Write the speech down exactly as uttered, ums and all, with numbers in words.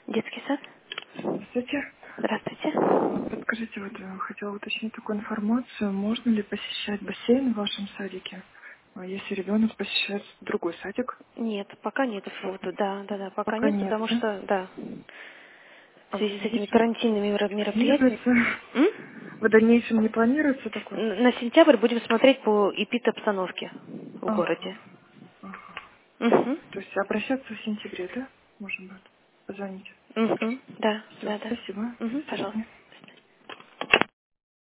Детский сад? Здравствуйте. Здравствуйте. Подскажите, вот э, хотела уточнить такую информацию. Можно ли посещать бассейн в вашем садике, а если ребенок посещает другой садик? Нет, пока нет повода. Да, да, да, пока Пока нет, нет, потому да? что, да, в А в связи с этими дальнейшем карантинными меро- мероприятиями. планируется? М? В дальнейшем не планируется такое? Н- На сентябрь будем смотреть по эпид-обстановке в Ага, городе. ага. Угу. То есть обращаться в сентябре, да? Можно будет позвонить. Угу. Да, Все, да, да. спасибо. До Угу, пожалуйста. свидания.